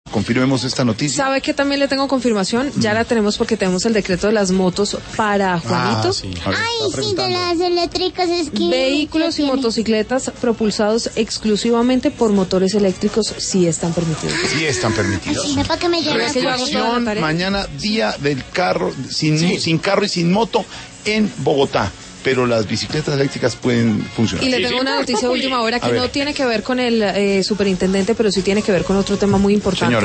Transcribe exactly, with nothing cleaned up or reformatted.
Confirmemos esta noticia. ¿Sabe que también le tengo confirmación? Ya la tenemos porque tenemos el decreto de las motos para Juanito. Ah, sí. Ay, sí, de las eléctricas es que... Vehículos y motocicletas propulsados exclusivamente por motores eléctricos sí están permitidos. Sí están permitidos. Ay, para que me llame. Es que yo hago toda la tarea. Mañana, día del carro, sin, sí. sin carro y sin moto en Bogotá. Pero las bicicletas eléctricas pueden funcionar. Y le tengo una noticia de última hora que no tiene que ver con el eh, superintendente, pero sí tiene que ver con otro tema muy importante. Señora.